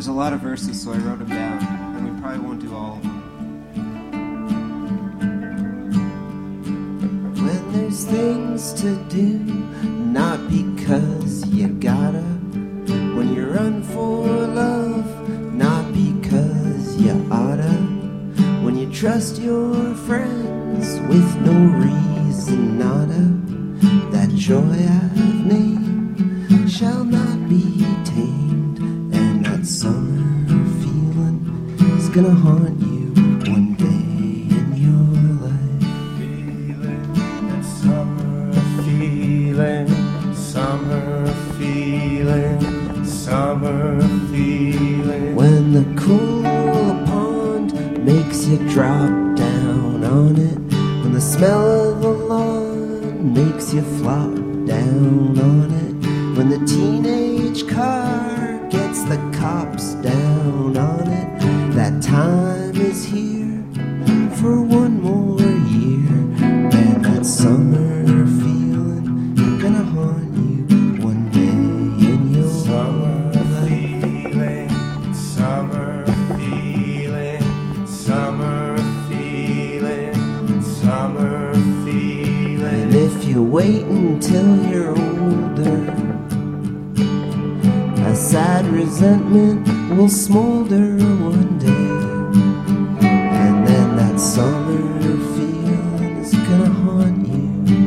There's a lot of verses, so I wrote them down, and we probably won't do all of them. When there's things to do, not because you gotta. When you run for love, not because you oughta. When you trust your friends with no reason nada. That joy I've named shall not be tamed, and that summer feeling is gonna haunt you one day in your life. Feeling that summer feeling, summer feeling, summer feeling. When the cool pond makes you drop down on it, when the smell of the lawn makes you flop down on it, when the teenage car gets the cops down on it, that time is here for one more year, and that summer feeling gonna haunt you one day in your Summer feeling, summer feeling, summer feeling, summer feeling. And if you wait until you're older, a sad resentment will smolder one day, and then that summer feeling is gonna haunt you.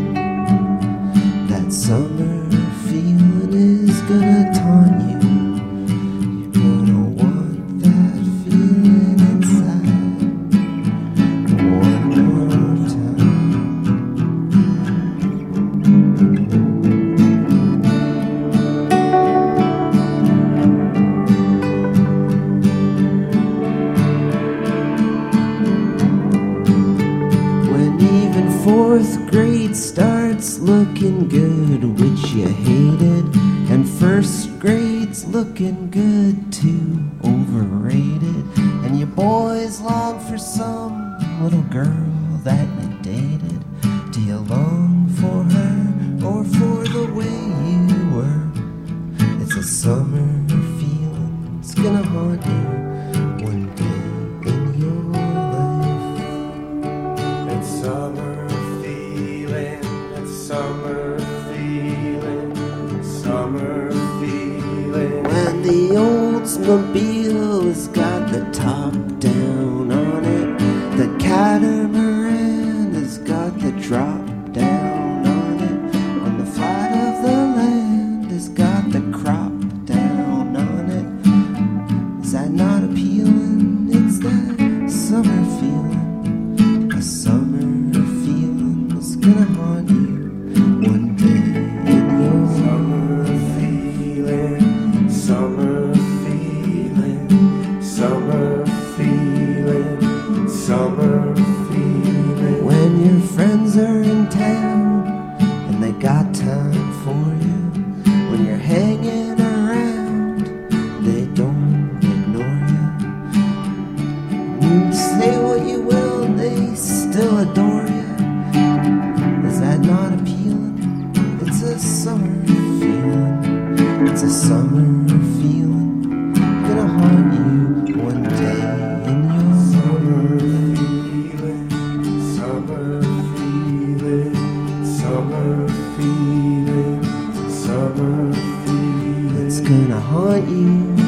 That summer feeling is gonna taunt you. You're gonna want that feeling inside one more time. When even fourth grade starts looking good, which you hated, and first grade's looking good too, overrated, and you boys long for some little girl that you dated. Do you long for her or for the way you were? It's a summer feeling, it's gonna haunt you one day in your life. That summer feeling, that summer feeling, summer feeling. When the Oldsmobile has got the top down on it, the catamaran has got the drop down on it, when the flight of the land has got the crop down on it. Is that not appealing? It's that summer feeling. A summer feeling is gonna haunt you one day in your Summer feeling, summer feeling, summer feeling, summer feeling. When your friends are in town and they got time for you, when you're hanging around, they don't ignore you. You say what you will, they still adore you. Is that not appealing? It's a summer feeling. It's a summer feeling. Gonna haunt you one day in your Summer feeling, summer feeling, summer feeling, summer feeling. It's gonna haunt you